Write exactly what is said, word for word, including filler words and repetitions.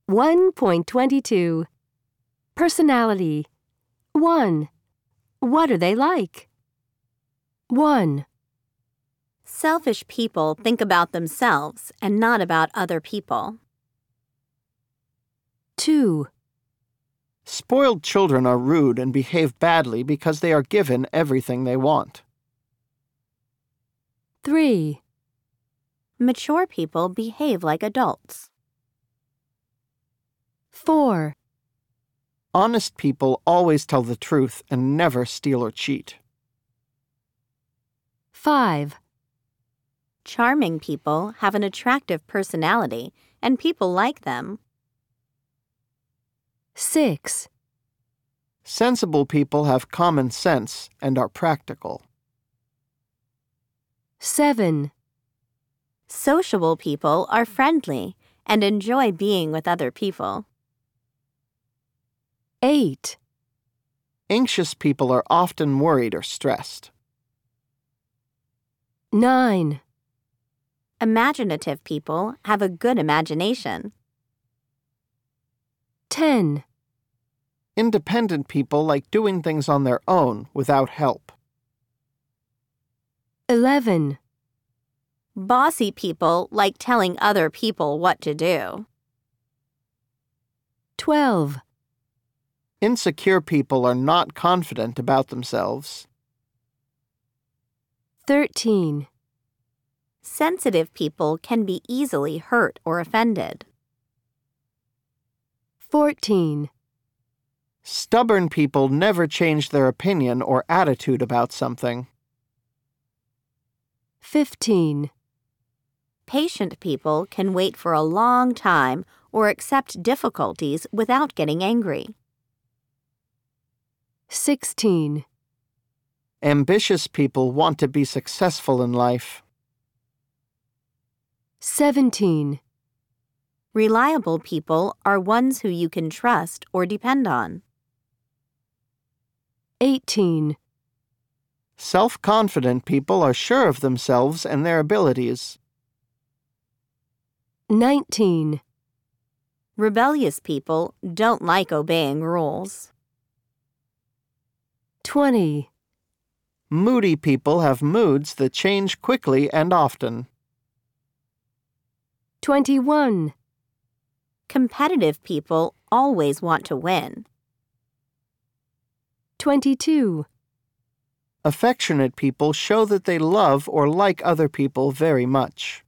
one point twenty-two. Personality. one. What are they like? one. Selfish people think about themselves and not about other people. two. Spoiled children are rude and behave badly because they are given everything they want. three. Mature people behave like adults. four. Honest people always tell the truth and never steal or cheat. five. Charming people have an attractive personality and people like them. six. Sensible people have common sense and are practical. seven. Sociable people are friendly and enjoy being with other people. eight. Anxious people are often worried or stressed. nine. Imaginative people have a good imagination. ten. Independent people like doing things on their own without help. eleven. Bossy people like telling other people what to do. twelve. Insecure people are not confident about themselves. thirteen. Sensitive people can be easily hurt or offended. fourteen. Stubborn people never change their opinion or attitude about something. fifteen. Patient people can wait for a long time or accept difficulties without getting angry. sixteen. Ambitious people want to be successful in life. seventeen. Reliable people are ones who you can trust or depend on. eighteen. Self-confident people are sure of themselves and their abilities. nineteen. Rebellious people don't like obeying rules. twenty. Moody people have moods that change quickly and often. twenty-one. Competitive people always want to win. twenty-two. Affectionate people show that they love or like other people very much.